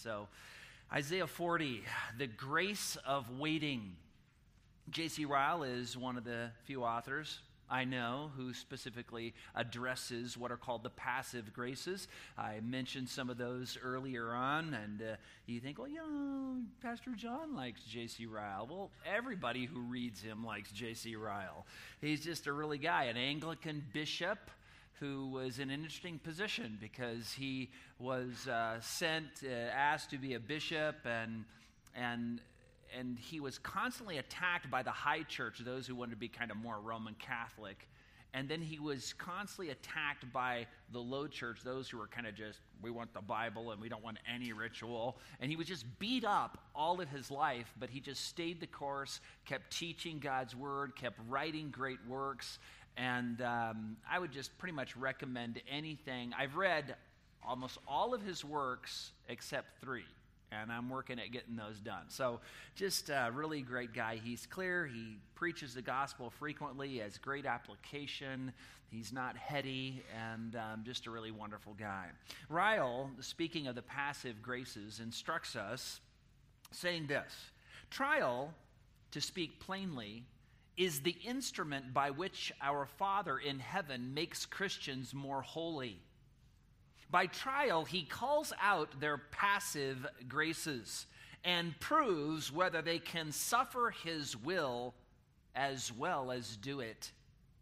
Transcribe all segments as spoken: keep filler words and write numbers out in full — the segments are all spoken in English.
So, Isaiah forty, the grace of waiting. J C Ryle is one of the few authors I know who specifically addresses what are called the passive graces. I mentioned some of those earlier on, and uh, you think, well, you know, Pastor John likes J C Ryle. Well, everybody who reads him likes J C Ryle. He's just a really guy, an Anglican bishop who was in an interesting position because he was uh, sent, uh, asked to be a bishop, and and and he was constantly attacked by the high church, those who wanted to be kind of more Roman Catholic. And then he was constantly attacked by the low church, those who were kind of just, we want the Bible and we don't want any ritual. And he was just beat up all of his life, but he just stayed the course, kept teaching God's word, kept writing great works. And um, I would just pretty much recommend anything. I've read almost all of his works except three, and I'm working at getting those done. So just a really great guy. He's clear. He preaches the gospel frequently. He has great application. He's not heady, and um, just a really wonderful guy. Ryle, speaking of the passive graces, instructs us saying this: trial, to speak plainly, is the instrument by which our Father in heaven makes Christians more holy. By trial, he calls out their passive graces and proves whether they can suffer his will as well as do it.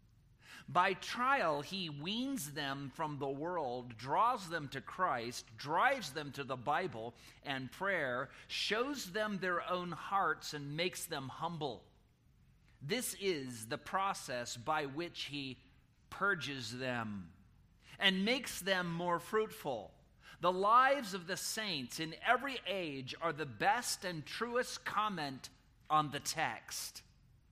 By trial, he weans them from the world, draws them to Christ, drives them to the Bible and prayer, shows them their own hearts, and makes them humble. This is the process by which he purges them and makes them more fruitful. The lives of the saints in every age are the best and truest comment on the text.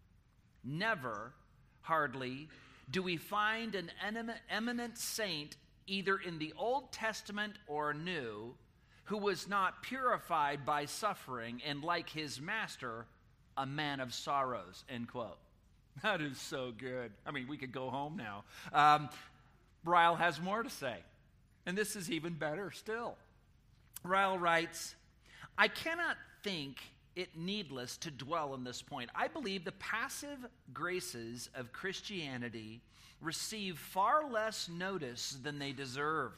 Never, hardly, do we find an eminent saint, either in the Old Testament or New, who was not purified by suffering and, like his master, a man of sorrows, end quote. That is so good. I mean, we could go home now. Um, Ryle has more to say, and this is even better still. Ryle writes, I cannot think it needless to dwell on this point. I believe the passive graces of Christianity receive far less notice than they deserve.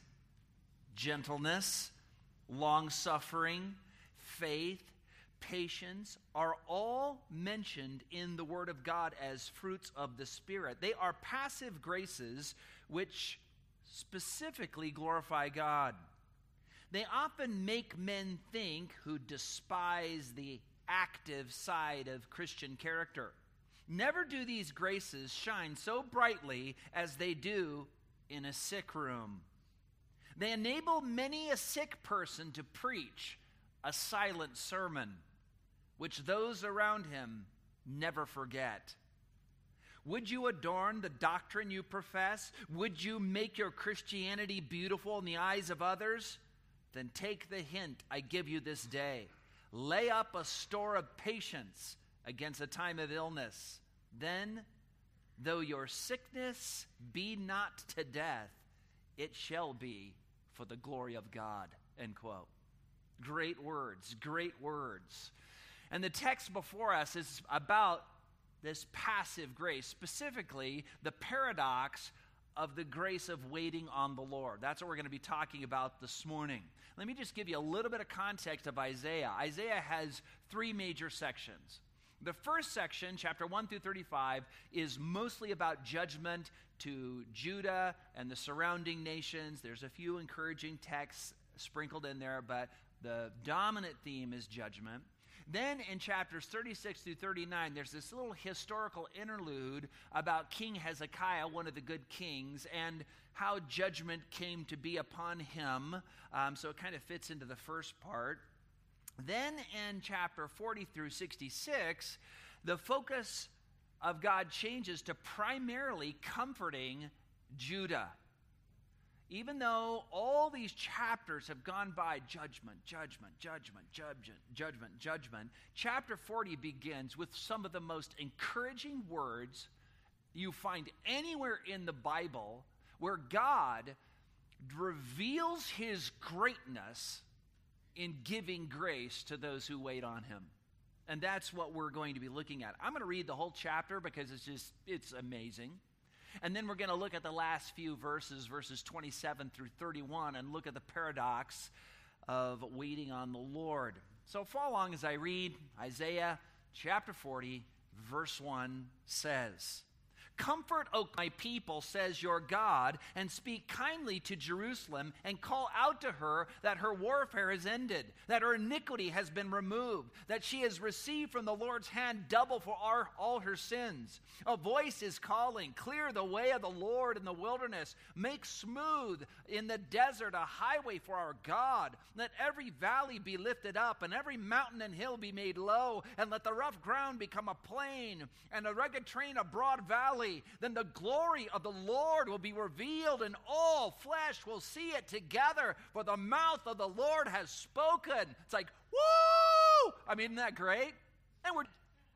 Gentleness, long-suffering, faith, patience are all mentioned in the Word of God as fruits of the Spirit. They are passive graces which specifically glorify God. They often make men think who despise the active side of Christian character. Never do these graces shine so brightly as they do in a sick room. They enable many a sick person to preach a silent sermon, which those around him never forget. Would you adorn the doctrine you profess? Would you make your Christianity beautiful in the eyes of others? Then take the hint I give you this day. Lay up a store of patience against a time of illness. Then, though your sickness be not to death, it shall be for the glory of God. End quote. Great words, great words. And the text before us is about this passive grace, specifically the paradox of the grace of waiting on the Lord. That's what we're going to be talking about this morning. Let me just give you a little bit of context of Isaiah. Isaiah has three major sections. The first section, chapter one through thirty-five, is mostly about judgment to Judah and the surrounding nations. There's a few encouraging texts sprinkled in there, but the dominant theme is judgment. Then in chapters thirty-six through thirty-nine, there's this little historical interlude about King Hezekiah, one of the good kings, and how judgment came to be upon him. Um, so it kind of fits into the first part. Then in chapter forty through sixty-six, the focus of God changes to primarily comforting Judah. Even though all these chapters have gone by judgment, judgment, judgment, judgment, judgment, judgment, chapter forty begins with some of the most encouraging words you find anywhere in the Bible, where God reveals his greatness in giving grace to those who wait on him. And that's what we're going to be looking at. I'm going to read the whole chapter because it's just, it's amazing. And then we're going to look at the last few verses, verses twenty-seven through thirty-one, and look at the paradox of waiting on the Lord. So follow along as I read. Isaiah chapter forty, verse one says, "Comfort, O my people, says your God, and speak kindly to Jerusalem, and call out to her that her warfare is ended, that her iniquity has been removed, that she has received from the Lord's hand double for our, all her sins. A voice is calling, clear the way of the Lord in the wilderness, make smooth in the desert a highway for our God. Let every valley be lifted up, and every mountain and hill be made low, and let the rough ground become a plain, and the rugged terrain a broad valley. Then the glory of the Lord will be revealed, and all flesh will see it together, for the mouth of the Lord has spoken." It's like, woo! I mean, isn't that great? And we're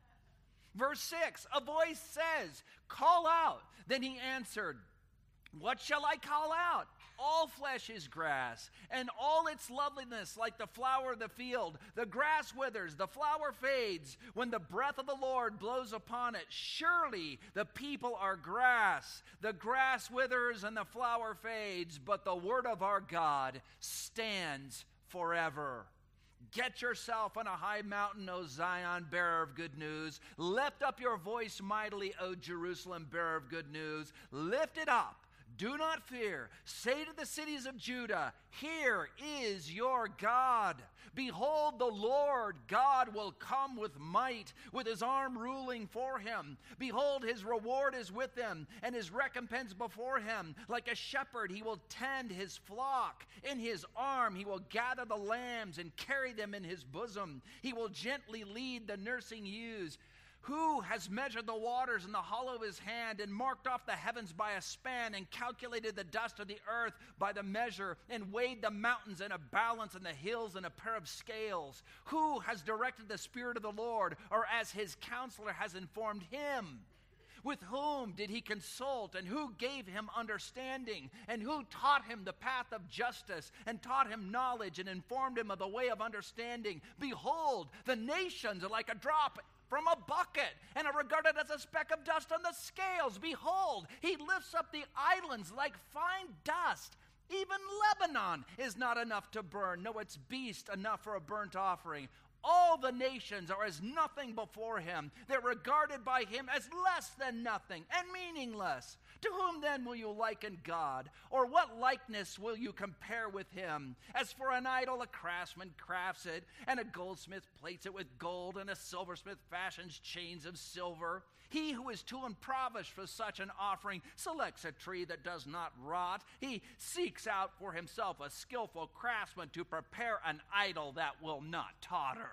verse six, a voice says, "Call out." Then he answered, "What shall I call out? All flesh is grass, and all its loveliness like the flower of the field. The grass withers, the flower fades, when the breath of the Lord blows upon it. Surely the people are grass. The grass withers and the flower fades, but the word of our God stands forever. Get yourself on a high mountain, O Zion, bearer of good news. Lift up your voice mightily, O Jerusalem, bearer of good news. Lift it up. Do not fear. Say to the cities of Judah, here is your God. Behold, the Lord God will come with might, with his arm ruling for him. Behold, his reward is with him, and his recompense before him. Like a shepherd, he will tend his flock. In his arm, he will gather the lambs and carry them in his bosom. He will gently lead the nursing ewes. Who has measured the waters in the hollow of his hand, and marked off the heavens by a span, and calculated the dust of the earth by the measure, and weighed the mountains in a balance and the hills in a pair of scales? Who has directed the Spirit of the Lord, or as his counselor has informed him? With whom did he consult, and who gave him understanding? And who taught him the path of justice, and taught him knowledge, and informed him of the way of understanding? Behold, the nations are like a drop from a bucket, and are regarded as a speck of dust on the scales. Behold, he lifts up the islands like fine dust. Even Lebanon is not enough to burn, no, its beast enough for a burnt offering. All the nations are as nothing before him. They're regarded by him as less than nothing and meaningless. To whom then will you liken God? Or what likeness will you compare with him? As for an idol, a craftsman crafts it, and a goldsmith plates it with gold, and a silversmith fashions chains of silver. He who is too impoverished for such an offering selects a tree that does not rot. He seeks out for himself a skillful craftsman to prepare an idol that will not totter.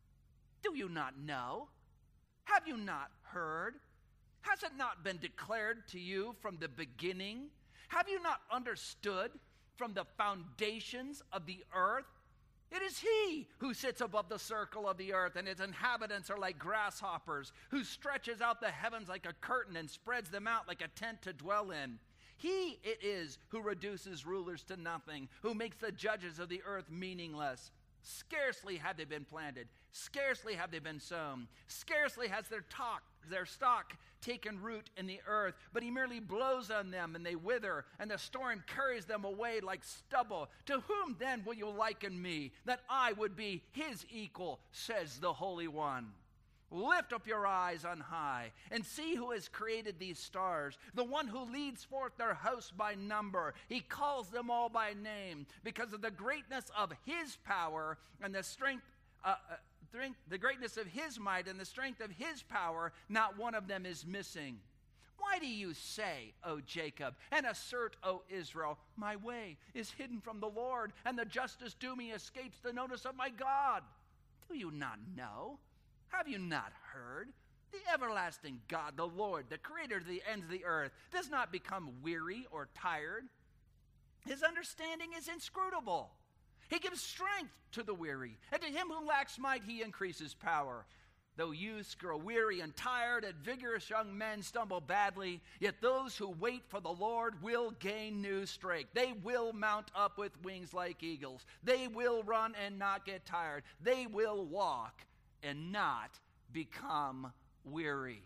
Do you not know? Have you not heard? Has it not been declared to you from the beginning? Have you not understood from the foundations of the earth? It is he who sits above the circle of the earth, and its inhabitants are like grasshoppers, who stretches out the heavens like a curtain and spreads them out like a tent to dwell in. He it is who reduces rulers to nothing, who makes the judges of the earth meaningless. Scarcely have they been planted, scarcely have they been sown, scarcely has their talk, their stock taken root in the earth, but he merely blows on them and they wither, and the storm carries them away like stubble. To whom then will you liken me, that I would be his equal, says the Holy One? Lift up your eyes on high and see who has created these stars, the one who leads forth their hosts by number. He calls them all by name because of the greatness of his power and the strength, uh, uh, strength, the greatness of his might and the strength of his power. Not one of them is missing. Why do you say, O Jacob, and assert, O Israel, my way is hidden from the Lord, and the justice due me escapes the notice of my God? Do you not know? Have you not heard? The everlasting God, the Lord, the creator of the ends of the earth, does not become weary or tired. His understanding is inscrutable. He gives strength to the weary, and to him who lacks might he increases power. Though youths grow weary and tired, and vigorous young men stumble badly, yet those who wait for the Lord will gain new strength. They will mount up with wings like eagles. They will run and not get tired. They will walk and not become weary.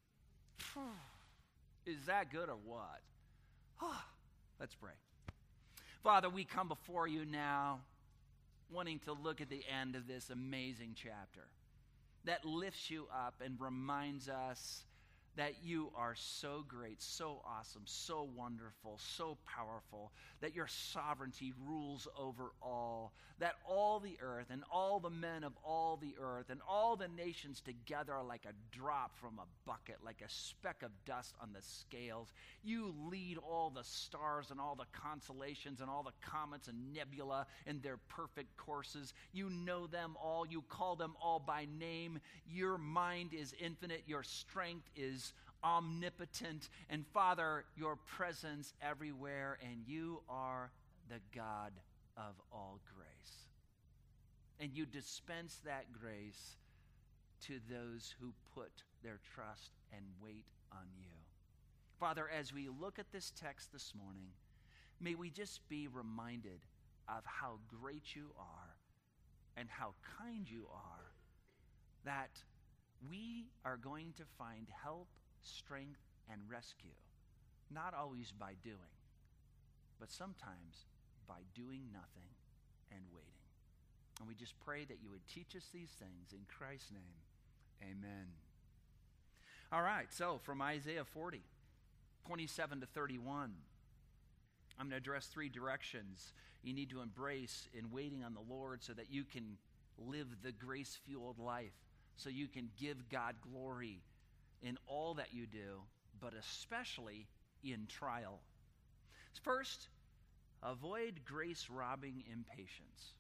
Is that good or what? Let's pray. Father, we come before you now wanting to look at the end of this amazing chapter that lifts you up and reminds us that you are so great, so awesome, so wonderful, so powerful, that your sovereignty rules over all, that all the earth and all the men of all the earth and all the nations together are like a drop from a bucket, like a speck of dust on the scales. You lead all the stars and all the constellations and all the comets and nebula in their perfect courses. You know them all. You call them all by name. Your mind is infinite. Your strength is omnipotent. And Father, your presence everywhere, and you are the God of all grace. And you dispense that grace to those who put their trust and wait on you. Father, as we look at this text this morning, may we just be reminded of how great you are and how kind you are, that we are going to find help, strength, and rescue, not always by doing, but sometimes by doing nothing and waiting. And we just pray that you would teach us these things in Christ's name. Amen. All right, so from Isaiah forty, twenty-seven to thirty-one, I'm going to address three directions you need to embrace in waiting on the Lord so that you can live the grace-fueled life, so you can give God glory in all that you do, but especially in trial. First, avoid grace-robbing impatience.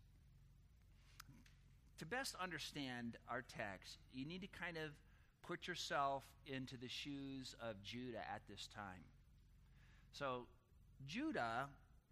To best understand our text, you need to kind of put yourself into the shoes of Judah at this time. So Judah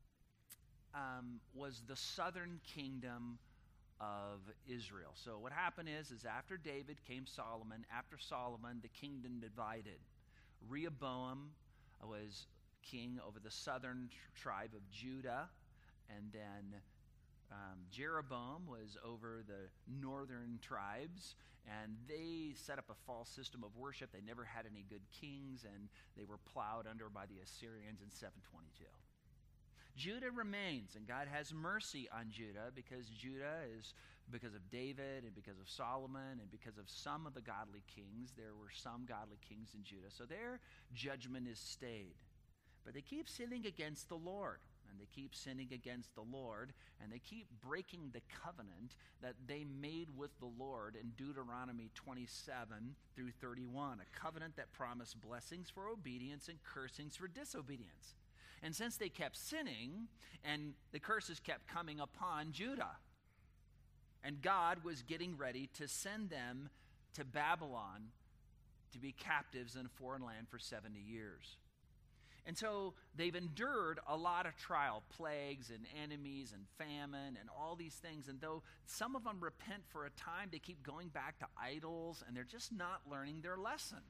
um, was the southern kingdom of Israel. So what happened is, is after David came Solomon. After Solomon, the kingdom divided. Rehoboam was king over the southern tr- tribe of Judah, and then um, Jeroboam was over the northern tribes, and they set up a false system of worship. They never had any good kings, and they were plowed under by the Assyrians in seven twenty-two. Judah remains, and God has mercy on Judah because Judah is, because of David and because of Solomon and because of some of the godly kings, there were some godly kings in Judah. So their judgment is stayed. But they keep sinning against the Lord, and they keep sinning against the Lord, and they keep breaking the covenant that they made with the Lord in Deuteronomy twenty-seven through thirty-one, a covenant that promised blessings for obedience and cursings for disobedience. And since they kept sinning, and the curses kept coming upon Judah, and God was getting ready to send them to Babylon to be captives in a foreign land for seventy years. And so they've endured a lot of trial, plagues and enemies and famine and all these things. And though some of them repent for a time, they keep going back to idols, and they're just not learning their lesson.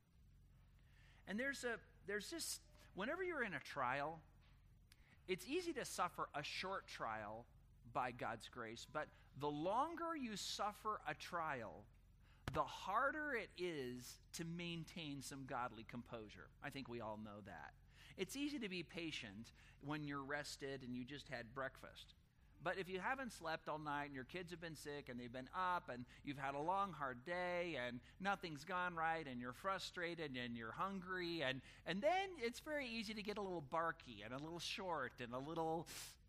And there's a there's just whenever you're in a trial, it's easy to suffer a short trial by God's grace, but the longer you suffer a trial, the harder it is to maintain some godly composure. I think we all know that. It's easy to be patient when you're rested and you just had breakfast. But if you haven't slept all night and your kids have been sick and they've been up and you've had a long, hard day and nothing's gone right and you're frustrated and you're hungry, and, and then it's very easy to get a little barky and a little short and a little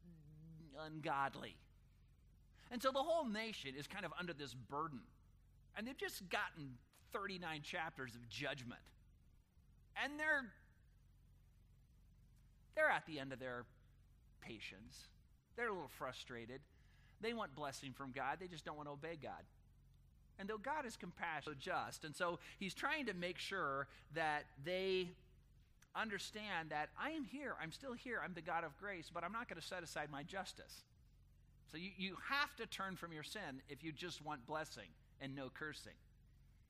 ungodly. And so the whole nation is kind of under this burden. And they've just gotten thirty-nine chapters of judgment. And they're, they're at the end of their patience. They're a little frustrated. They want blessing from God. They just don't want to obey God. And though God is compassionate, just, and so he's trying to make sure that they understand that I am here. I'm still here. I'm the God of grace, but I'm not going to set aside my justice. So you, you have to turn from your sin if you just want blessing and no cursing.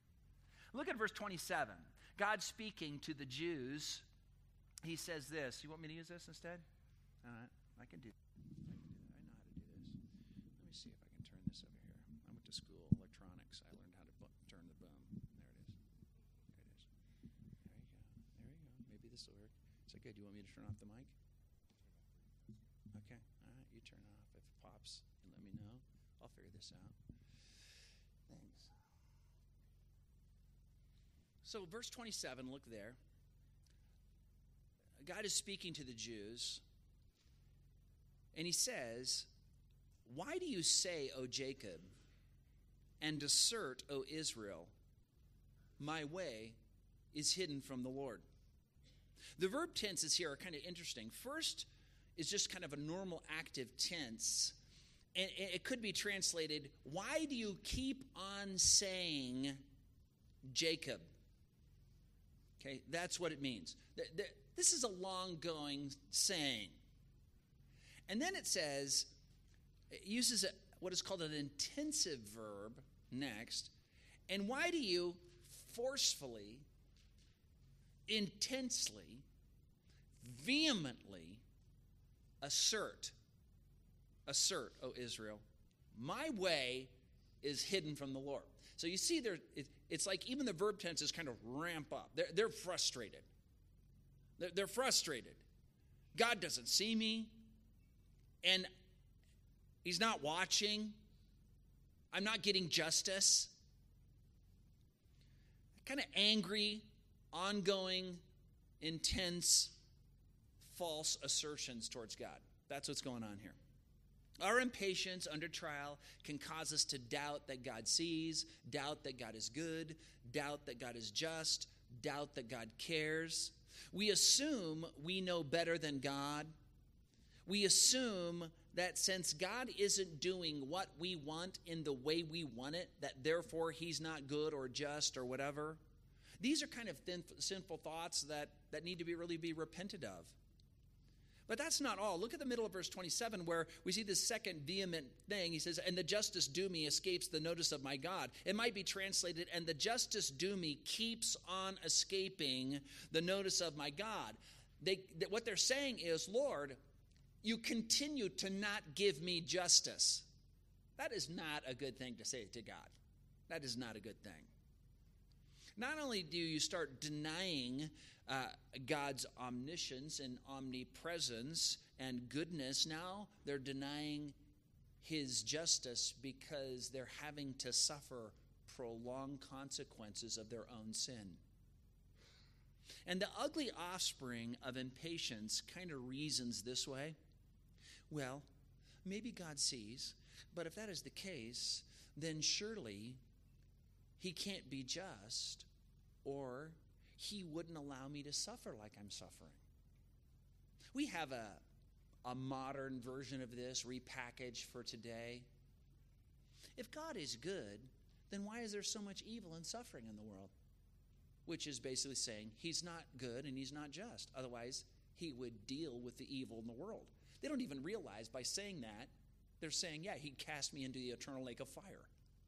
Look at verse twenty-seven. God speaking to the Jews, he says this. You want me to use this instead? All right, I can do that. I know how to do this. Let me see if I can turn this over here. I went to school, electronics. I learned how to bu- turn the boom. There it is. There it is. There you go. There you go. Maybe this will work. Is that good? You want me to turn off the mic? Okay. All right. You turn it off. If it pops, and let me know. I'll figure this out. Thanks. So verse twenty-seven, look there. God is speaking to the Jews, and he says, "Why do you say, O Jacob, and assert, O Israel, my way is hidden from the Lord?" The verb tenses here are kind of interesting. First is just kind of a normal active tense, and it could be translated, "Why do you keep on saying Jacob?" Okay, that's what it means. This is a long-going saying. And then it says, it uses a, what is called an intensive verb next. And why do you forcefully, intensely, vehemently assert, assert, O Israel, my way is hidden from the Lord. So you see there, it, it's like even the verb tenses kind of ramp up. They're, they're frustrated. They're, they're frustrated. God doesn't see me, and he's not watching. I'm not getting justice. Kind of angry, ongoing, intense, false assertions towards God. That's what's going on here. Our impatience under trial can cause us to doubt that God sees, doubt that God is good, doubt that God is just, doubt that God cares. We assume we know better than God. We assume that since God isn't doing what we want in the way we want it, that therefore he's not good or just or whatever. These are kind of thin, sinful thoughts that, that need to be really be repented of. But that's not all. Look at the middle of verse twenty-seven where we see this second vehement thing. He says, "And the justice due me escapes the notice of my God." It might be translated, "And the justice due me keeps on escaping the notice of my God." They, they, what they're saying is, "Lord, you continue to not give me justice." That is not a good thing to say to God. That is not a good thing. Not only do you start denying uh, God's omniscience and omnipresence and goodness, now they're denying his justice because they're having to suffer prolonged consequences of their own sin. And the ugly offspring of impatience kind of reasons this way. Well, maybe God sees, but if that is the case, then surely he can't be just, or he wouldn't allow me to suffer like I'm suffering. We have a, a modern version of this repackaged for today. If God is good, then why is there so much evil and suffering in the world? Which is basically saying he's not good and he's not just. Otherwise, he would deal with the evil in the world. They don't even realize by saying that, they're saying, yeah, he'd cast me into the eternal lake of fire.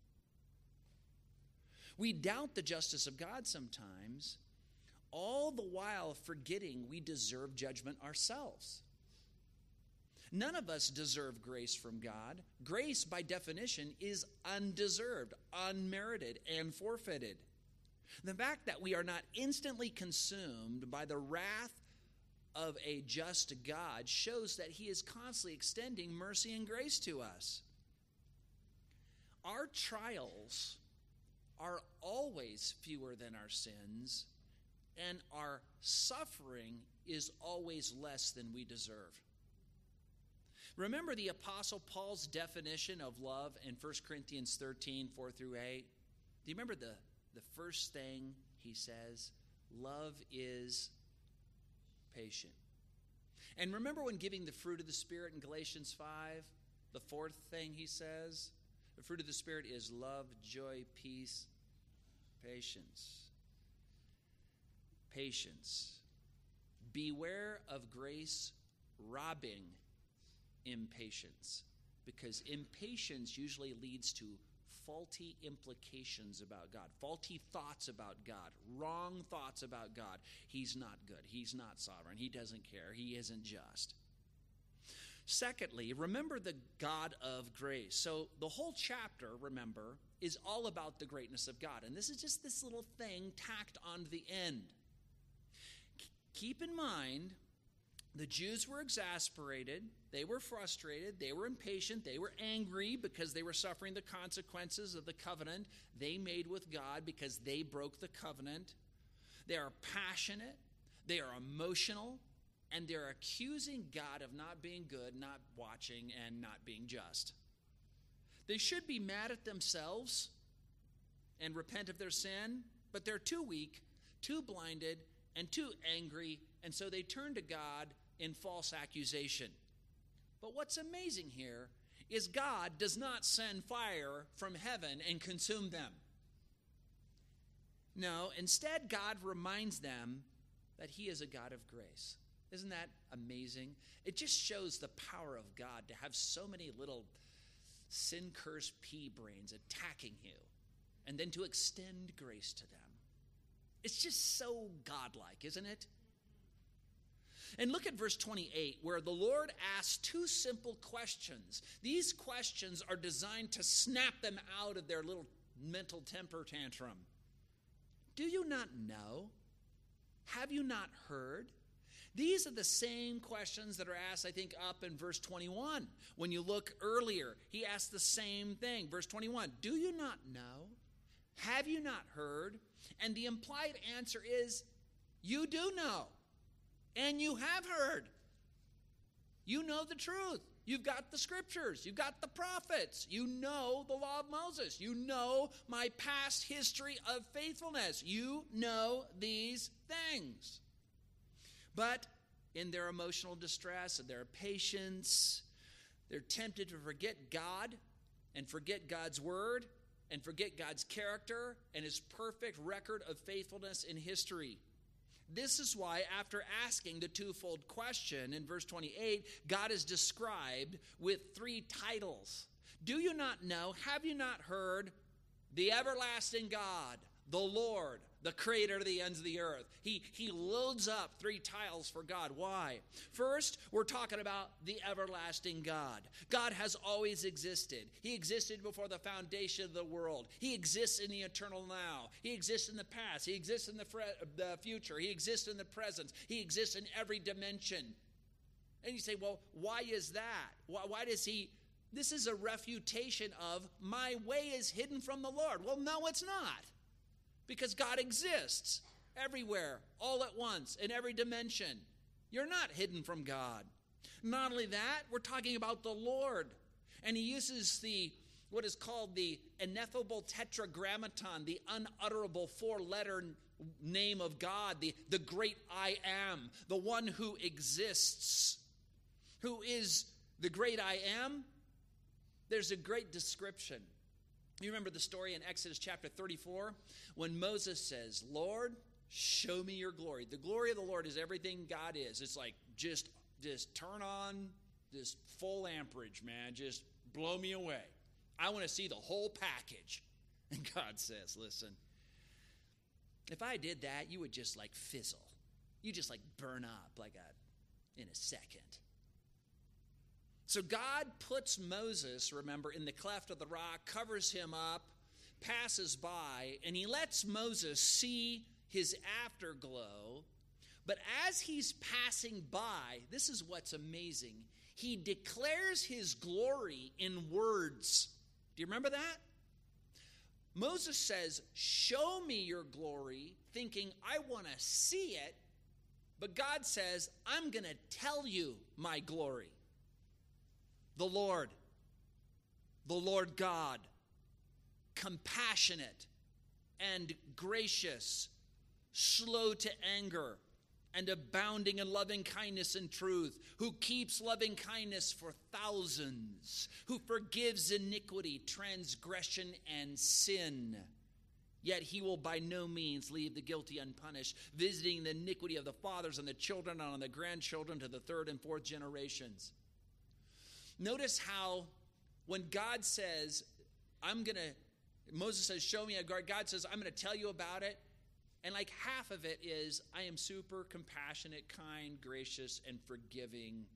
We doubt the justice of God sometimes, all the while forgetting we deserve judgment ourselves. None of us deserve grace from God. Grace, by definition, is undeserved, unmerited, and forfeited. The fact that we are not instantly consumed by the wrath of a just God shows that he is constantly extending mercy and grace to us. Our trials are always fewer than our sins, and our suffering is always less than we deserve. Remember the Apostle Paul's definition of love in First Corinthians thirteen, four through eight? Do you remember the, the first thing he says? Love is patient. And remember when giving the fruit of the Spirit in Galatians five, the fourth thing he says? The fruit of the Spirit is love, joy, peace, patience. Patience. Beware of grace robbing impatience, because impatience usually leads to faulty implications about God, faulty thoughts about God, wrong thoughts about God. He's not good. He's not sovereign. He doesn't care. He isn't just. Secondly, remember the God of grace. So the whole chapter, remember, is all about the greatness of God. And this is just this little thing tacked on the end. Keep in mind, the Jews were exasperated, they were frustrated, they were impatient, they were angry because they were suffering the consequences of the covenant they made with God because they broke the covenant. They are passionate, they are emotional, and they're accusing God of not being good, not watching, and not being just. They should be mad at themselves and repent of their sin, but they're too weak, too blinded, and too angry, and so they turn to God in false accusation. But what's amazing here is God does not send fire from heaven and consume them. No, instead God reminds them that he is a God of grace. Isn't that amazing? It just shows the power of God to have so many little sin-cursed pea brains attacking you and then to extend grace to them. It's just so godlike, isn't it? And look at verse twenty-eight, where the Lord asks two simple questions. These questions are designed to snap them out of their little mental temper tantrum. Do you not know? Have you not heard? These are the same questions that are asked, I think, up in verse twenty-one. When you look earlier, he asked the same thing. Verse twenty-one, do you not know? Have you not heard? And the implied answer is, you do know. And you have heard. You know the truth. You've got the scriptures. You've got the prophets. You know the law of Moses. You know my past history of faithfulness. You know these things. But in their emotional distress and their impatience, they're tempted to forget God and forget God's word and forget God's character and his perfect record of faithfulness in history. This is why, after asking the twofold question in verse twenty-eight, God is described with three titles. Do you not know? Have you not heard? The everlasting God, the Lord, the creator of the ends of the earth. He, he loads up three titles for God. Why? First, we're talking about the everlasting God. God has always existed. He existed before the foundation of the world. He exists in the eternal now. He exists in the past. He exists in the, fre- the future. He exists in the present. He exists in every dimension. And you say, well, why is that? Why, why does he... This is a refutation of my way is hidden from the Lord. Well, no, it's not. Because God exists everywhere, all at once, in every dimension. You're not hidden from God. Not only that, we're talking about the Lord. And he uses the what is called the ineffable tetragrammaton, the unutterable four-letter name of God, the, the great I am, the one who exists. Who is the great I am? There's a great description. You remember the story in Exodus chapter thirty-four when Moses says, Lord, show me your glory. The glory of the Lord is everything God is. It's like just, just turn on this full amperage, man. Just blow me away. I want to see the whole package. And God says, listen, if I did that, you would just like fizzle. You just like burn up like a in a second. So God puts Moses, remember, in the cleft of the rock, covers him up, passes by, and he lets Moses see his afterglow. But as he's passing by, this is what's amazing. He declares his glory in words. Do you remember that? Moses says, show me your glory, thinking, I want to see it. But God says, I'm going to tell you my glory. The Lord, the Lord God, compassionate and gracious, slow to anger, and abounding in loving kindness and truth, who keeps loving kindness for thousands, who forgives iniquity, transgression, and sin. Yet he will by no means leave the guilty unpunished, visiting the iniquity of the fathers and the children and on the grandchildren to the third and fourth generations. Notice how when God says, I'm going to Moses says, show me a God. God says, I'm going to tell you about it. And like half of it is, I am super compassionate, kind, gracious, and forgiving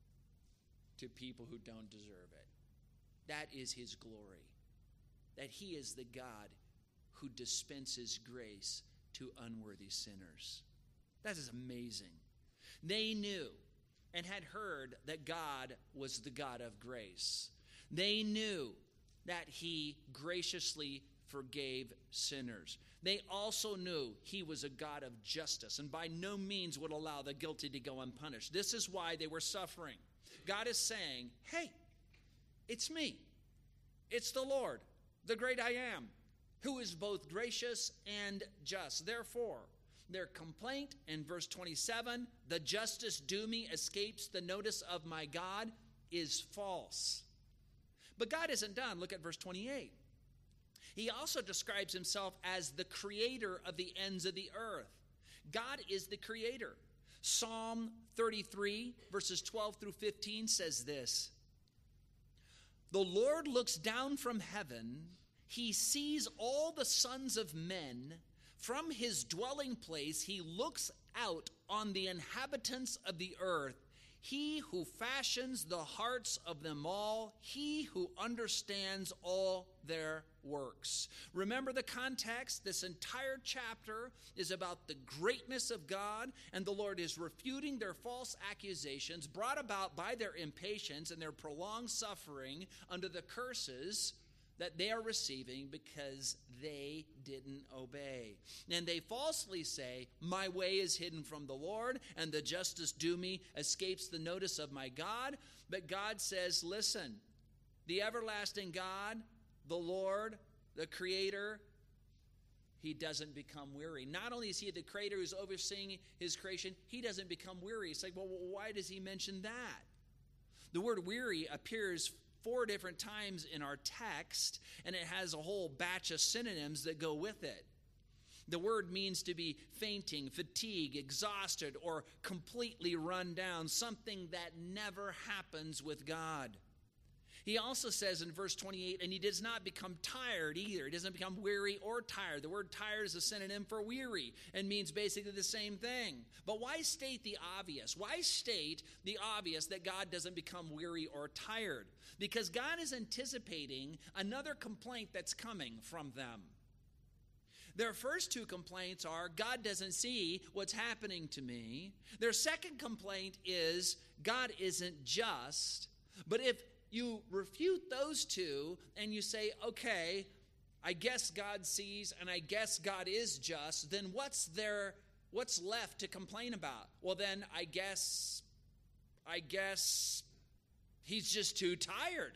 to people who don't deserve it. That is his glory. That he is the God who dispenses grace to unworthy sinners. That is amazing. They knew and had heard that God was the God of grace. They knew that he graciously forgave sinners. They also knew he was a God of justice and by no means would allow the guilty to go unpunished. This is why they were suffering. God is saying, hey, it's me. It's the Lord, the great I am, who is both gracious and just. Therefore, their complaint in verse twenty-seven, the justice due me escapes the notice of my God, is false. But God isn't done. Look at verse twenty-eight. He also describes himself as the creator of the ends of the earth. God is the creator. Psalm thirty-three, verses twelve through fifteen says this. The Lord looks down from heaven. He sees all the sons of men. From his dwelling place, he looks out on the inhabitants of the earth. He who fashions the hearts of them all, he who understands all their works. Remember the context? This entire chapter is about the greatness of God, and the Lord is refuting their false accusations brought about by their impatience and their prolonged suffering under the curses that they are receiving because they didn't obey. And they falsely say, my way is hidden from the Lord, and the justice due me escapes the notice of my God. But God says, listen, the everlasting God, the Lord, the Creator, he doesn't become weary. Not only is he the Creator who's overseeing his creation, he doesn't become weary. It's like, well, why does he mention that? The word weary appears four different times in our text, and it has a whole batch of synonyms that go with it. The word means to be fainting, fatigue, exhausted, or completely run down, something that never happens with God. He also says in verse twenty-eight, and he does not become tired either. He doesn't become weary or tired. The word tired is a synonym for weary and means basically the same thing. But why state the obvious? Why state the obvious that God doesn't become weary or tired? Because God is anticipating another complaint that's coming from them. Their first two complaints are, God doesn't see what's happening to me. Their second complaint is, God isn't just. But if you refute those two and you say, okay, I guess God sees and I guess God is just, then what's there, what's left to complain about? Well, then I guess, I guess he's just too tired.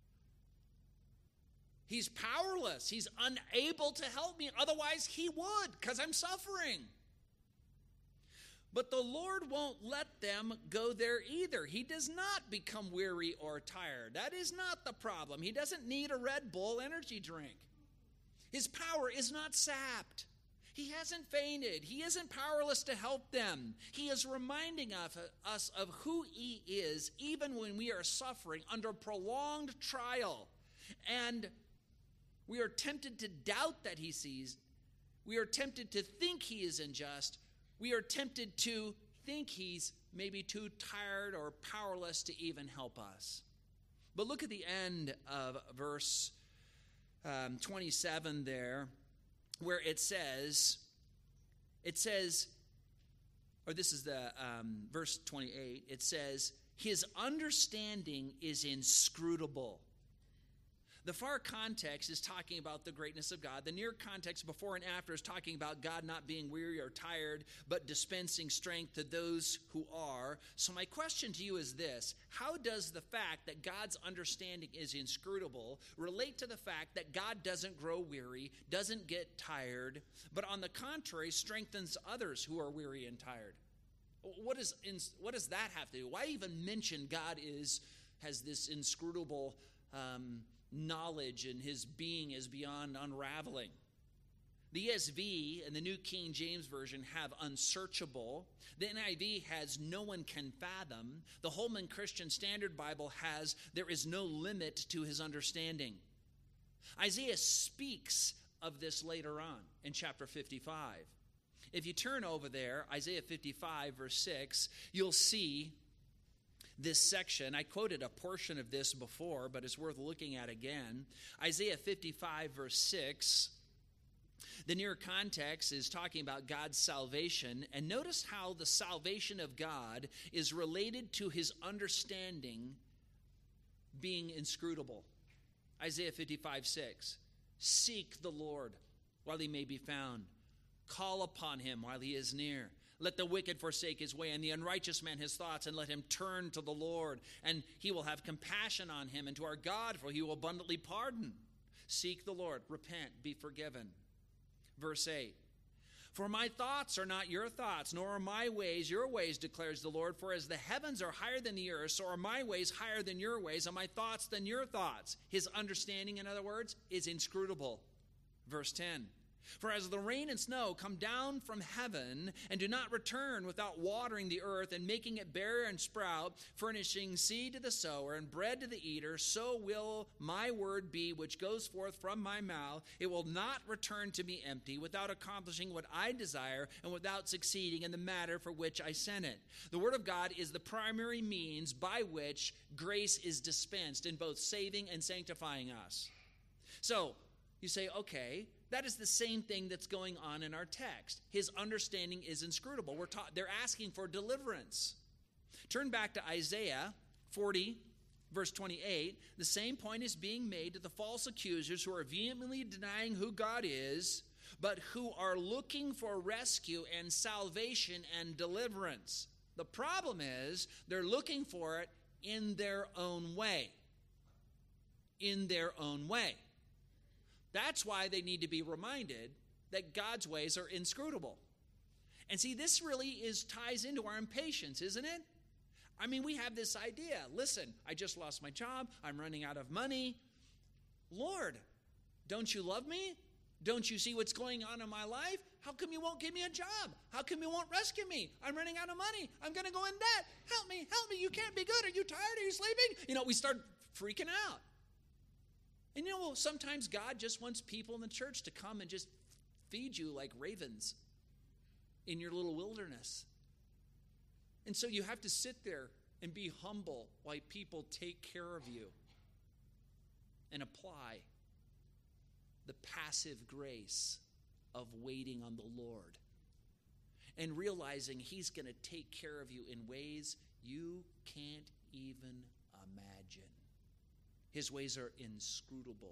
He's powerless. He's unable to help me. Otherwise, he would, because I'm suffering. But the Lord won't let them go there either. He does not become weary or tired. That is not the problem. He doesn't need a Red Bull energy drink. His power is not sapped. He hasn't fainted. He isn't powerless to help them. He is reminding us of who he is, even when we are suffering under prolonged trial. And we are tempted to doubt that he sees. We are tempted to think he is unjust. We are tempted to think he's maybe too tired or powerless to even help us. But look at the end of verse um, twenty-seven there, where it says, it says, or this is the um, verse twenty-eight, it says, his understanding is inscrutable. The far context is talking about the greatness of God. The near context, before and after, is talking about God not being weary or tired, but dispensing strength to those who are. So my question to you is this: how does the fact that God's understanding is inscrutable relate to the fact that God doesn't grow weary, doesn't get tired, but on the contrary, strengthens others who are weary and tired? What, is, what does that have to do? Why even mention God is has this inscrutable um knowledge, and his being is beyond unraveling? The E S V and the New King James Version have unsearchable. The N I V has no one can fathom. The Holman Christian Standard Bible has there is no limit to his understanding. Isaiah speaks of this later on in chapter fifty-five. If you turn over there, Isaiah fifty-five, verse six, you'll see this section. I quoted a portion of this before, but it's worth looking at again. Isaiah fifty-five, verse six. The near context is talking about God's salvation, and notice how the salvation of God is related to his understanding being inscrutable. Isaiah fifty-five, six. Seek the Lord while he may be found. Call upon him while he is near. Let the wicked forsake his way, and the unrighteous man his thoughts, and let him turn to the Lord, and he will have compassion on him, and to our God, for he will abundantly pardon. Seek the Lord, repent, be forgiven. Verse eight. For my thoughts are not your thoughts, nor are my ways your ways, declares the Lord. For as the heavens are higher than the earth, so are my ways higher than your ways, and my thoughts than your thoughts. His understanding, in other words, is inscrutable. Verse ten. For as the rain and snow come down from heaven and do not return without watering the earth and making it bear and sprout, furnishing seed to the sower and bread to the eater, so will my word be which goes forth from my mouth. It will not return to me empty, without accomplishing what I desire and without succeeding in the matter for which I sent it. The word of God is the primary means by which grace is dispensed in both saving and sanctifying us. So, you say, okay, that is the same thing that's going on in our text. His understanding is inscrutable. We're ta- they're asking for deliverance. Turn back to Isaiah forty, verse twenty-eight. The same point is being made to the false accusers who are vehemently denying who God is, but who are looking for rescue and salvation and deliverance. The problem is they're looking for it in their own way. In their own way. That's why they need to be reminded that God's ways are inscrutable. And see, this really is ties into our impatience, isn't it? I mean, we have this idea. Listen, I just lost my job. I'm running out of money. Lord, don't you love me? Don't you see what's going on in my life? How come you won't give me a job? How come you won't rescue me? I'm running out of money. I'm going to go in debt. Help me, help me. You can't be good. Are you tired? Are you sleeping? You know, we start freaking out. And you know, sometimes God just wants people in the church to come and just feed you like ravens in your little wilderness. And so you have to sit there and be humble while people take care of you and apply the passive grace of waiting on the Lord and realizing he's going to take care of you in ways you can't even imagine. His ways are inscrutable.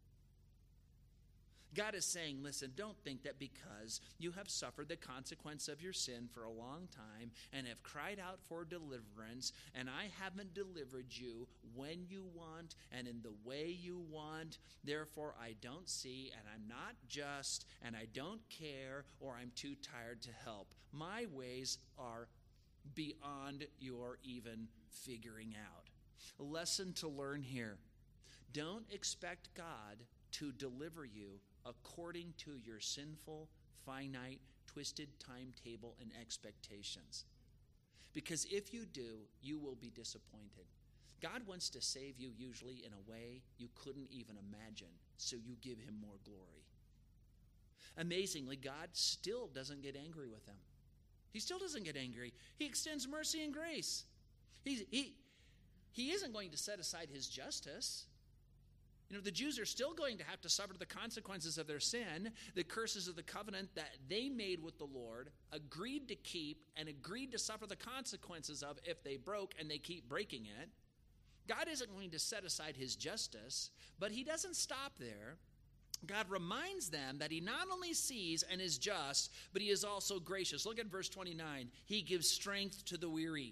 God is saying, listen, don't think that because you have suffered the consequence of your sin for a long time and have cried out for deliverance, and I haven't delivered you when you want and in the way you want, therefore I don't see, and I'm not just, and I don't care, or I'm too tired to help. My ways are beyond your even figuring out. A lesson to learn here. Don't expect God to deliver you according to your sinful, finite, twisted timetable and expectations. Because if you do, you will be disappointed. God wants to save you usually in a way you couldn't even imagine, so you give him more glory. Amazingly, God still doesn't get angry with them. He still doesn't get angry. He extends mercy and grace. He, he, he isn't going to set aside his justice. You know, the Jews are still going to have to suffer the consequences of their sin, the curses of the covenant that they made with the Lord, agreed to keep, and agreed to suffer the consequences of if they broke and they keep breaking it. God isn't going to set aside his justice, but he doesn't stop there. God reminds them that he not only sees and is just, but he is also gracious. Look at verse twenty-nine. He gives strength to the weary.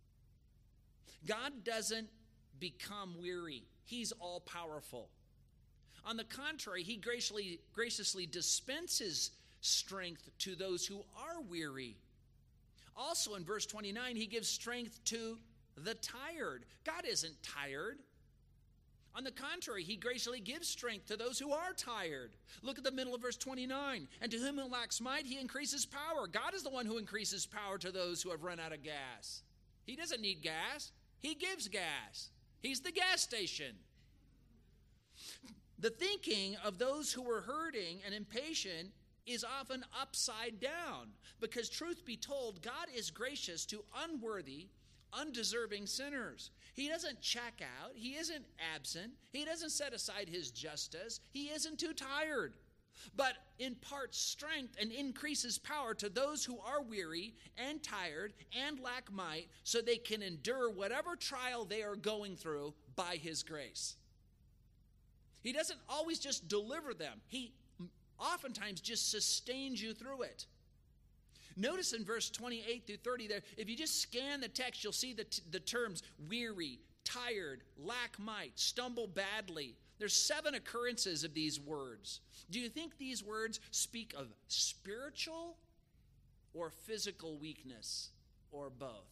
God doesn't become weary. He's all-powerful. On the contrary, he graciously, graciously dispenses strength to those who are weary. Also in verse twenty-nine, he gives strength to the tired. God isn't tired. On the contrary, he graciously gives strength to those who are tired. Look at the middle of verse twenty-nine. And to whom who lacks might, he increases power. God is the one who increases power to those who have run out of gas. He doesn't need gas. He gives gas. He's the gas station. The thinking of those who are hurting and impatient is often upside down, because truth be told, God is gracious to unworthy, undeserving sinners. He doesn't check out. He isn't absent. He doesn't set aside his justice. He isn't too tired, but imparts strength and increases power to those who are weary and tired and lack might, so they can endure whatever trial they are going through by his grace. He doesn't always just deliver them. He oftentimes just sustains you through it. Notice in verse twenty-eight through thirty there, if you just scan the text, you'll see the, t- the terms weary, tired, lack might, stumble badly. There's seven occurrences of these words. Do you think these words speak of spiritual or physical weakness, or both?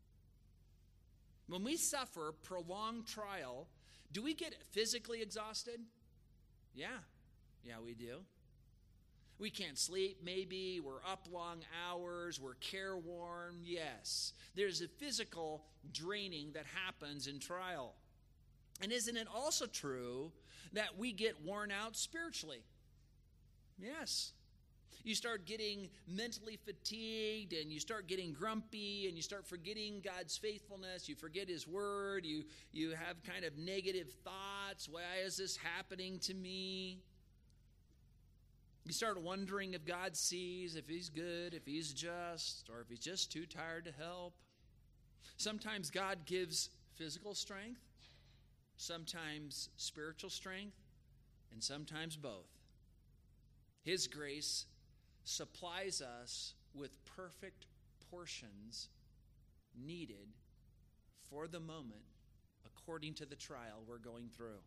When we suffer prolonged trial, do we get physically exhausted? Yeah. Yeah, we do. We can't sleep, maybe. We're up long hours. We're careworn. Yes. There's a physical draining that happens in trial. And isn't it also true that we get worn out spiritually? Yes. You start getting mentally fatigued, and you start getting grumpy, and you start forgetting God's faithfulness. You forget his word. You, you have kind of negative thoughts. Why is this happening to me? You start wondering if God sees, if he's good, if he's just, or if he's just too tired to help. Sometimes God gives physical strength, sometimes spiritual strength, and sometimes both. His grace supplies us with perfect portions needed for the moment according to the trial we're going through.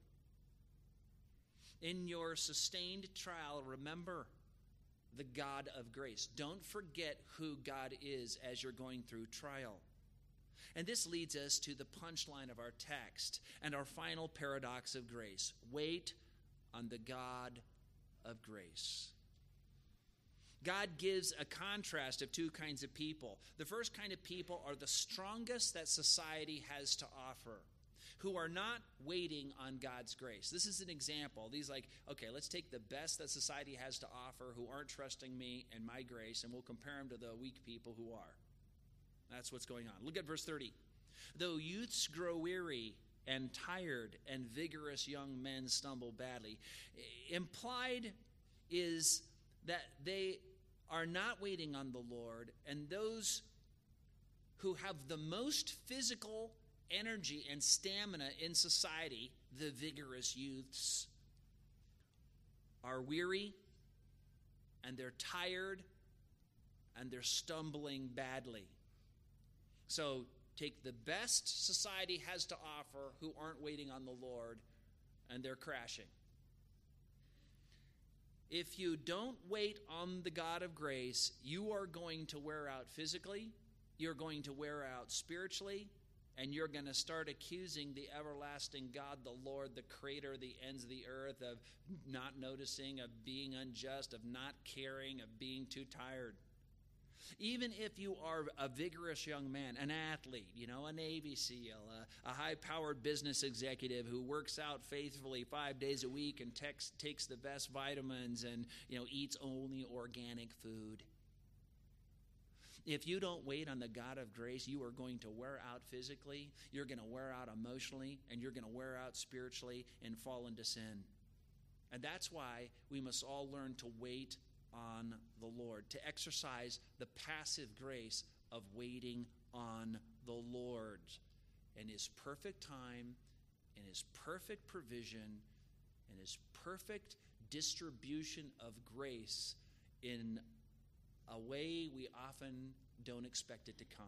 In your sustained trial, remember the God of grace. Don't forget who God is as you're going through trial. And this leads us to the punchline of our text and our final paradox of grace. Wait on the God of grace. God gives a contrast of two kinds of people. The first kind of people are the strongest that society has to offer, who are not waiting on God's grace. This is an example. These like, okay, let's take the best that society has to offer, who aren't trusting me and my grace, and we'll compare them to the weak people who are. That's what's going on. Look at verse thirty. Though youths grow weary and tired, and vigorous young men stumble badly. Implied is that they are not waiting on the Lord, and those who have the most physical energy and stamina in society, the vigorous youths, are weary, and they're tired, and they're stumbling badly. So take the best society has to offer, who aren't waiting on the Lord, and they're crashing. If you don't wait on the God of grace, you are going to wear out physically, you're going to wear out spiritually, and you're going to start accusing the everlasting God, the Lord, the creator of the ends of the earth, of not noticing, of being unjust, of not caring, of being too tired. Even if you are a vigorous young man, an athlete, you know, a Navy SEAL, a, a high-powered business executive who works out faithfully five days a week and tex, takes the best vitamins and, you know, eats only organic food. If you don't wait on the God of grace, you are going to wear out physically, you're going to wear out emotionally, and you're going to wear out spiritually and fall into sin. And that's why we must all learn to wait on the Lord, to exercise the passive grace of waiting on the Lord and his perfect time and his perfect provision and his perfect distribution of grace in a way we often don't expect it to come.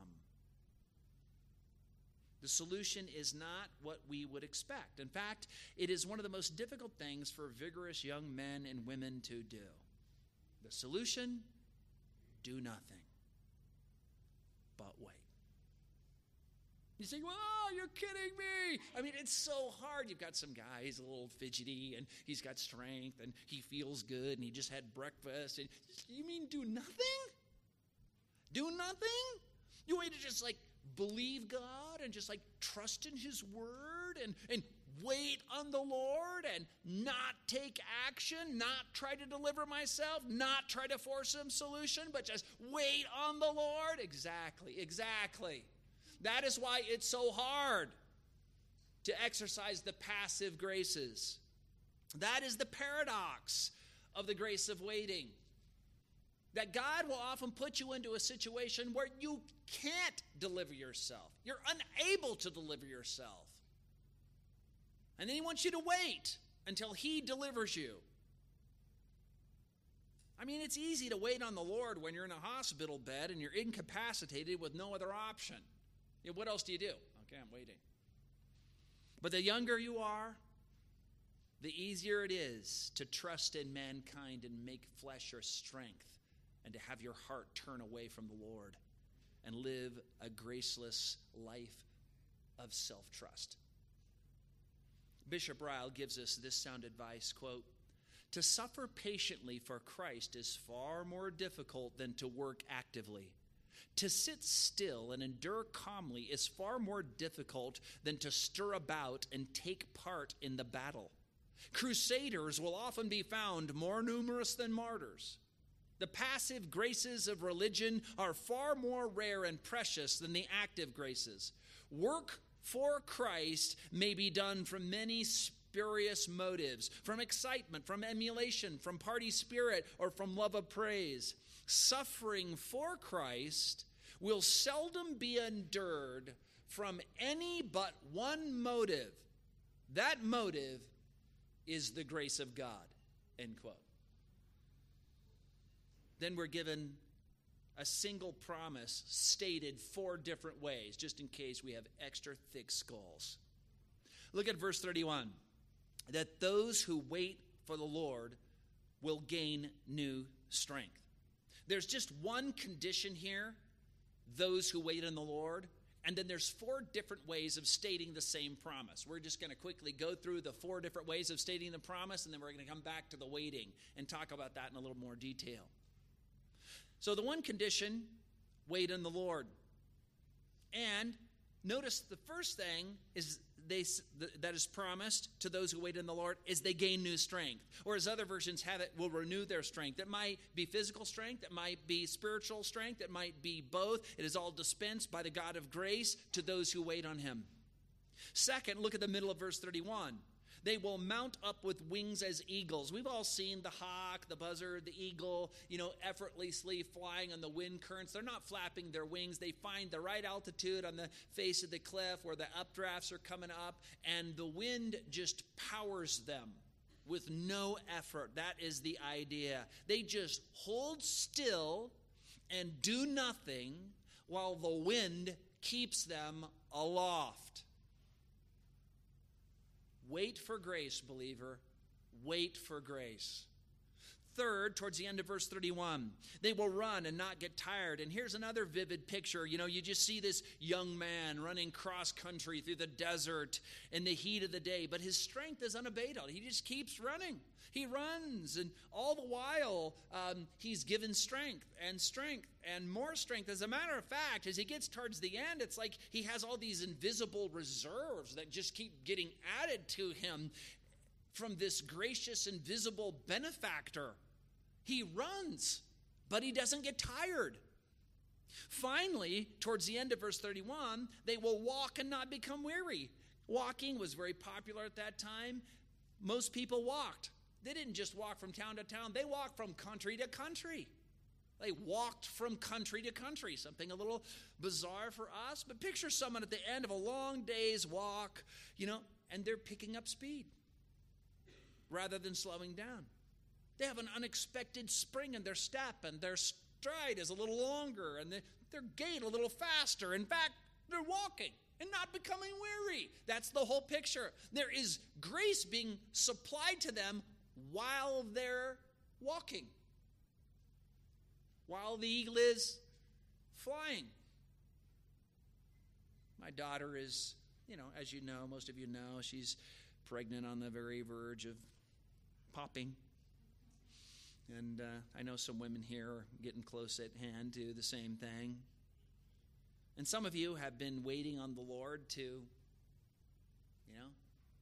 The solution is not what we would expect. In fact, it is one of the most difficult things for vigorous young men and women to do. The solution, do nothing but wait. You say, well, you're kidding me. I mean, it's so hard. You've got some guy, he's a little fidgety, and he's got strength, and he feels good, and he just had breakfast. And you mean do nothing? Do nothing? You want me to just, like, believe God and just, like, trust in his word and, and wait on the Lord and not take action, not try to deliver myself, not try to force some solution, but just wait on the Lord? Exactly, exactly. That is why it's so hard to exercise the passive graces. That is the paradox of the grace of waiting. That God will often put you into a situation where you can't deliver yourself. You're unable to deliver yourself. And then he wants you to wait until he delivers you. I mean, it's easy to wait on the Lord when you're in a hospital bed and you're incapacitated with no other option. You know, what else do you do? Okay, I'm waiting. But the younger you are, the easier it is to trust in mankind and make flesh your strength, and to have your heart turn away from the Lord and live a graceless life of self-trust. Bishop Ryle gives us this sound advice, quote, "To suffer patiently for Christ is far more difficult than to work actively. To sit still and endure calmly is far more difficult than to stir about and take part in the battle. Crusaders will often be found more numerous than martyrs. The passive graces of religion are far more rare and precious than the active graces. Work for Christ may be done from many spurious motives, from excitement, from emulation, from party spirit, or from love of praise. Suffering for Christ will seldom be endured from any but one motive. That motive is the grace of God," end quote. Then we're given a single promise stated four different ways, just in case we have extra thick skulls. Look at verse thirty-one. That those who wait for the Lord will gain new strength. There's just one condition here, those who wait on the Lord, and then there's four different ways of stating the same promise. We're just going to quickly go through the four different ways of stating the promise, and then we're going to come back to the waiting and talk about that in a little more detail. So the one condition, wait on the Lord. And notice the first thing is they that is promised to those who wait on the Lord is they gain new strength. Or as other versions have it, will renew their strength. It might be physical strength. It might be spiritual strength. It might be both. It is all dispensed by the God of grace to those who wait on him. Second, look at the middle of verse thirty-one. They will mount up with wings as eagles. We've all seen the hawk, the buzzard, the eagle, you know, effortlessly flying on the wind currents. They're not flapping their wings. They find the right altitude on the face of the cliff where the updrafts are coming up, and the wind just powers them with no effort. That is the idea. They just hold still and do nothing while the wind keeps them aloft. Wait for grace, believer. Wait for grace. Third, towards the end of verse thirty-one, they will run and not get tired. And here's another vivid picture. You know, you just see this young man running cross country through the desert in the heat of the day, but his strength is unabated. He just keeps running. He runs, and all the while, um, he's given strength and strength and more strength. As a matter of fact, as he gets towards the end, it's like he has all these invisible reserves that just keep getting added to him from this gracious, invisible benefactor. He runs, but he doesn't get tired. Finally, towards the end of verse thirty-one, they will walk and not become weary. Walking was very popular at that time. Most people walked. They didn't just walk from town to town. They walked from country to country. They walked from country to country, something a little bizarre for us. But picture someone at the end of a long day's walk, you know, and they're picking up speed rather than slowing down. They have an unexpected spring in their step, and their stride is a little longer, and their gait a little faster. In fact, they're walking and not becoming weary. That's the whole picture. There is grace being supplied to them while they're walking, while the eagle is flying. My daughter is, you know, as you know, most of you know, she's pregnant on the very verge of popping. And uh, I know some women here are getting close at hand to the same thing. And some of you have been waiting on the Lord to, you know,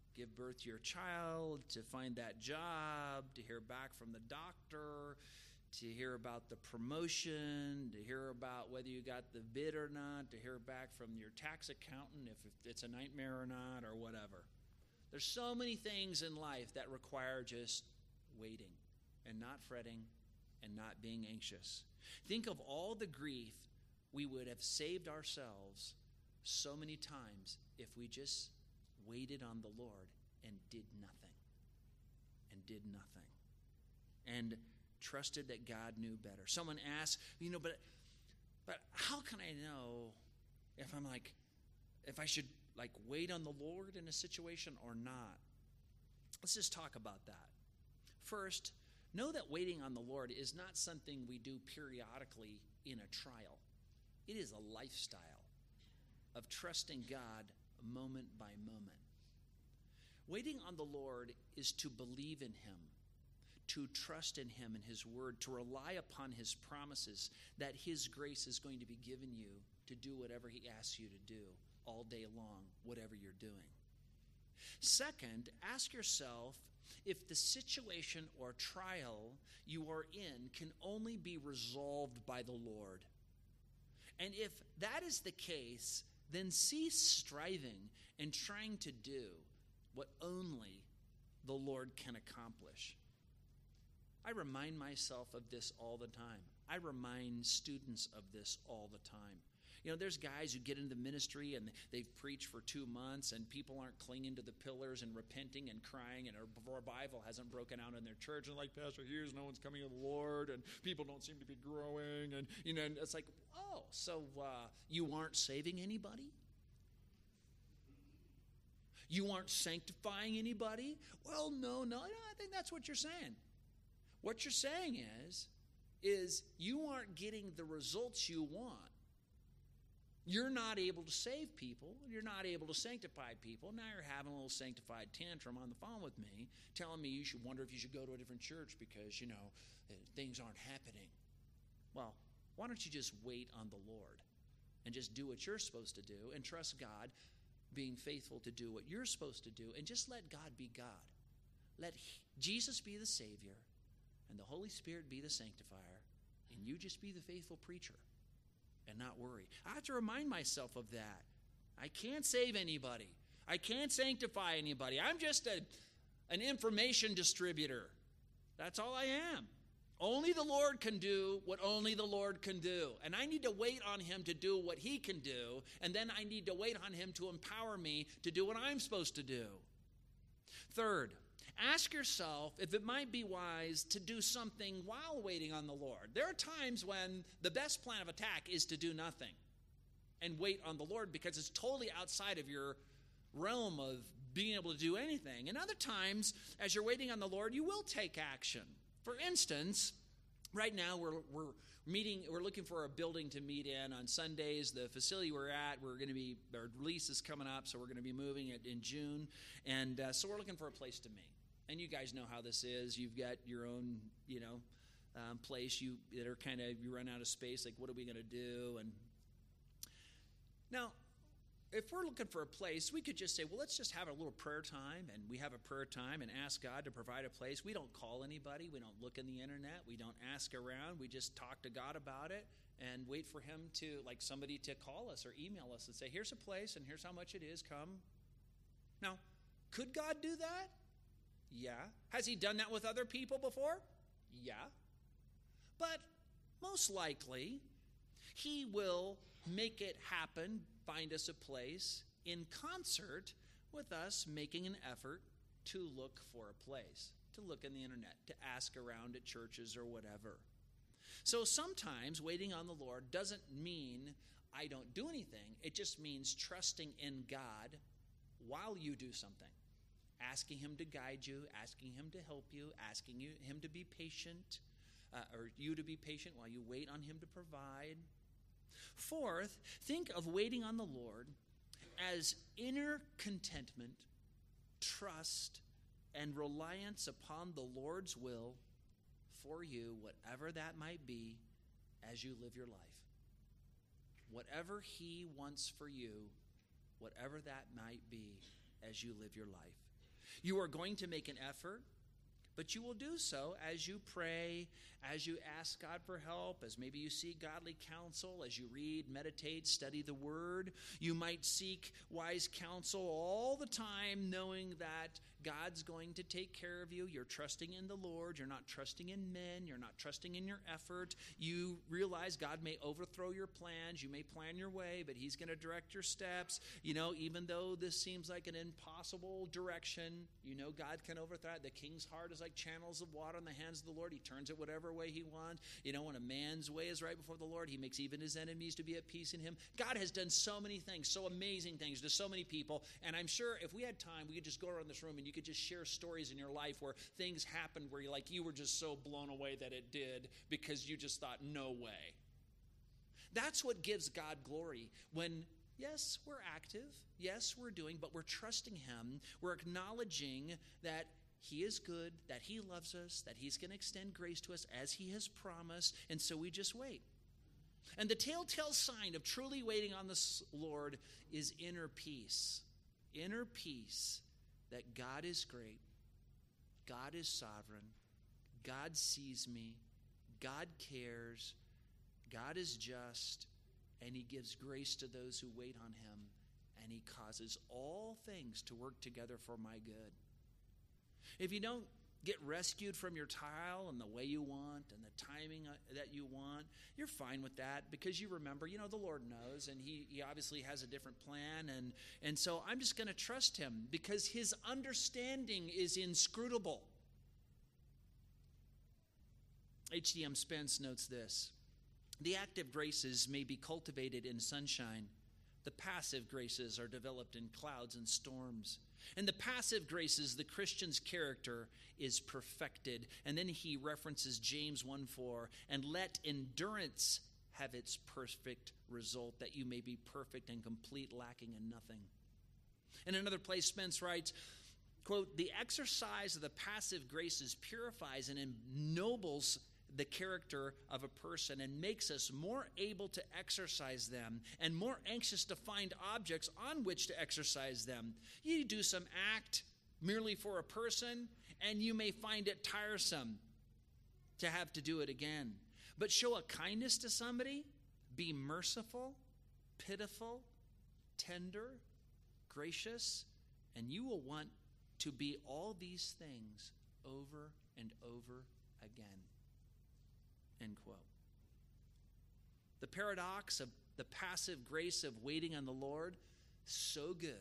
give birth to your child, to find that job, to hear back from the doctor, to hear about the promotion, to hear about whether you got the bid or not, to hear back from your tax accountant if it's a nightmare or not, or whatever. There's so many things in life that require just waiting and not fretting and not being anxious. Think of all the grief we would have saved ourselves so many times if we just waited on the Lord and did nothing. And did nothing. And trusted that God knew better. Someone asked, you know, but but how can I know if I'm like, if I should like wait on the Lord in a situation or not? Let's just talk about that. First, know that waiting on the Lord is not something we do periodically in a trial. It is a lifestyle of trusting God moment by moment. Waiting on the Lord is to believe in Him, to trust in Him and His Word, to rely upon His promises that His grace is going to be given you to do whatever He asks you to do all day long, whatever you're doing. Second, ask yourself if the situation or trial you are in can only be resolved by the Lord. And if that is the case, then cease striving and trying to do what only the Lord can accomplish. I remind myself of this all the time. I remind students of this all the time. You know, there's guys who get into the ministry and they've preached for two months and people aren't clinging to the pillars and repenting and crying, and a revival hasn't broken out in their church. And like, Pastor Hughes, no one's coming to the Lord and people don't seem to be growing. And, you know, and it's like, oh, so uh, you aren't saving anybody? You aren't sanctifying anybody? Well, no, no, no, I think that's what you're saying. What you're saying is, is you aren't getting the results you want. You're not able to save people. You're not able to sanctify people. Now you're having a little sanctified tantrum on the phone with me, telling me you should wonder if you should go to a different church because, you know, things aren't happening. Well, why don't you just wait on the Lord and just do what you're supposed to do and trust God being faithful to do what you're supposed to do, and just let God be God. Let Jesus be the Savior and the Holy Spirit be the sanctifier, and you just be the faithful preacher and not worry. I have to remind myself of that. I can't save anybody. I can't sanctify anybody. I'm just a, an information distributor. That's all I am. Only the Lord can do what only the Lord can do. And I need to wait on Him to do what He can do. And then I need to wait on Him to empower me to do what I'm supposed to do. Third, ask yourself if it might be wise to do something while waiting on the Lord. There are times when the best plan of attack is to do nothing and wait on the Lord because it's totally outside of your realm of being able to do anything. And other times, as you're waiting on the Lord, you will take action. For instance, right now we're we're meeting. We're looking for a building to meet in on Sundays. The facility we're at, we're going to be our lease is coming up, so we're going to be moving it in June, and uh, so we're looking for a place to meet. And you guys know how this is. You've got your own, you know, um, place. You that are kind of you run out of space. Like, what are we going to do? And now, if we're looking for a place, we could just say, well, let's just have a little prayer time, and we have a prayer time and ask God to provide a place. We don't call anybody. We don't look in the internet. We don't ask around. We just talk to God about it and wait for Him to, like somebody to call us or email us and say, here's a place and here's how much it is. Come. Now, could God do that? Yeah. Has He done that with other people before? Yeah. But most likely, He will make it happen, find us a place in concert with us making an effort to look for a place, to look in the internet, to ask around at churches or whatever. So sometimes waiting on the Lord doesn't mean I don't do anything. It just means trusting in God while you do something. Asking Him to guide you, asking Him to help you, asking you, Him to be patient, uh, or you to be patient while you wait on Him to provide. Fourth, think of waiting on the Lord as inner contentment, trust, and reliance upon the Lord's will for you, whatever that might be, as you live your life. Whatever He wants for you, whatever that might be, as you live your life. You are going to make an effort, but you will do so as you pray, as you ask God for help, as maybe you seek godly counsel, as you read, meditate, study the Word. You might seek wise counsel all the time, knowing that God's going to take care of you. You're trusting in the Lord. You're not trusting in men. You're not trusting in your effort. You realize God may overthrow your plans. You may plan your way, but He's going to direct your steps. You know, even though this seems like an impossible direction, you know God can overthrow it. The king's heart is like channels of water in the hands of the Lord. He turns it whatever way He wants. You know, when a man's way is right before the Lord, He makes even his enemies to be at peace in Him. God has done so many things, so amazing things to so many people, and I'm sure if we had time, we could just go around this room and you could just share stories in your life where things happened where you like you were just so blown away that it did because you just thought, no way. That's what gives God glory when, yes, we're active, yes, we're doing, but we're trusting Him. We're acknowledging that He is good, that He loves us, that He's going to extend grace to us as He has promised, and so we just wait. And the telltale sign of truly waiting on the Lord is inner peace. Inner peace that God is great, God is sovereign, God sees me, God cares, God is just, and He gives grace to those who wait on Him, and He causes all things to work together for my good. If you don't get rescued from your trial in the way you want and the timing that you want, you're fine with that because you remember, you know, the Lord knows, and he, he obviously has a different plan. And, and so I'm just going to trust Him because His understanding is inscrutable. H D M Spence notes this: the active graces may be cultivated in sunshine. The passive graces are developed in clouds and storms. In the passive graces, the Christian's character is perfected. And then he references James one four, and let endurance have its perfect result, that you may be perfect and complete, lacking in nothing. In another place, Spence writes, quote, the exercise of the passive graces purifies and ennobles the character of a person and makes us more able to exercise them and more anxious to find objects on which to exercise them. You do some act merely for a person, and you may find it tiresome to have to do it again. But show a kindness to somebody, be merciful, pitiful, tender, gracious, and you will want to be all these things over and over again. End quote. The paradox of the passive grace of waiting on the Lord, so good,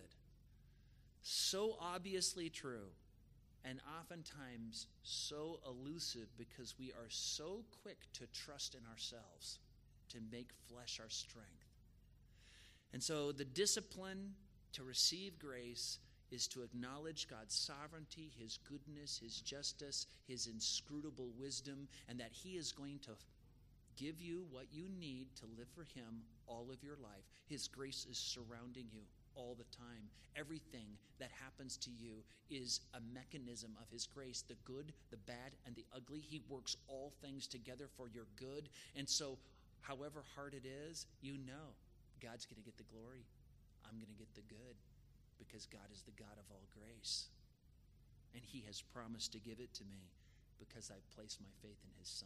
so obviously true, and oftentimes so elusive because we are so quick to trust in ourselves, to make flesh our strength. And so the discipline to receive grace is to acknowledge God's sovereignty, His goodness, His justice, His inscrutable wisdom, and that He is going to give you what you need to live for Him all of your life. His grace is surrounding you all the time. Everything that happens to you is a mechanism of His grace. The good, the bad, and the ugly. He works all things together for your good. And so, however hard it is, you know God's going to get the glory. I'm going to get the good. Because God is the God of all grace. And He has promised to give it to me because I've placed my faith in His Son.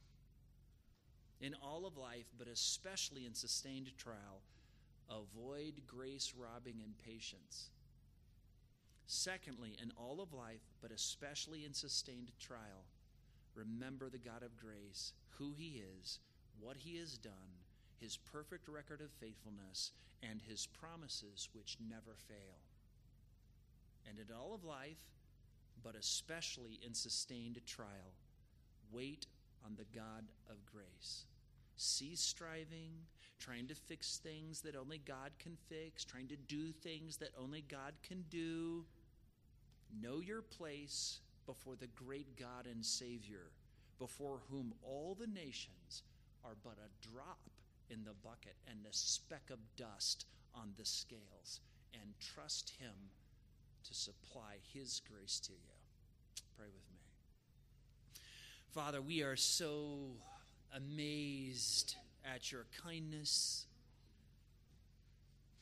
In all of life, but especially in sustained trial, avoid grace-robbing impatience. Secondly, in all of life, but especially in sustained trial, remember the God of grace, who He is, what He has done, His perfect record of faithfulness, and His promises which never fail. And in all of life, but especially in sustained trial, wait on the God of grace. Cease striving, trying to fix things that only God can fix, trying to do things that only God can do. Know your place before the great God and Savior, before whom all the nations are but a drop in the bucket and a speck of dust on the scales, and trust Him to supply His grace to you. Pray with me. Father, we are so amazed at your kindness,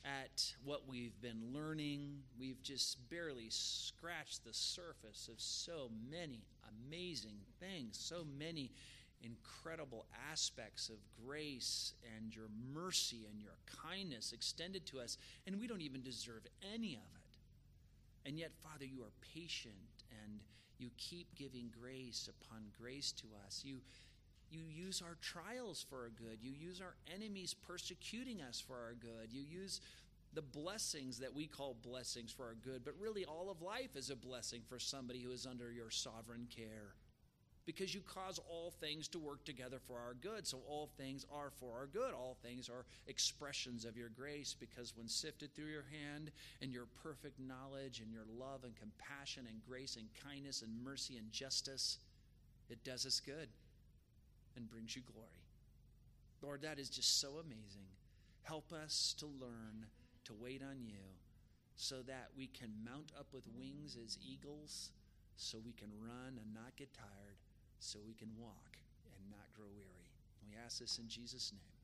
at what we've been learning. We've just barely scratched the surface of so many amazing things, so many incredible aspects of grace and your mercy and your kindness extended to us, and we don't even deserve any of it. And yet, Father, you are patient, and you keep giving grace upon grace to us. You You use our trials for our good. You use our enemies persecuting us for our good. You use the blessings that we call blessings for our good, but really all of life is a blessing for somebody who is under your sovereign care, because you cause all things to work together for our good. So all things are for our good. All things are expressions of your grace, because when sifted through your hand and your perfect knowledge and your love and compassion and grace and kindness and mercy and justice, it does us good and brings you glory. Lord, that is just so amazing. Help us to learn to wait on you so that we can mount up with wings as eagles, so we can run and not get tired, so we can walk and not grow weary. We ask this in Jesus' name.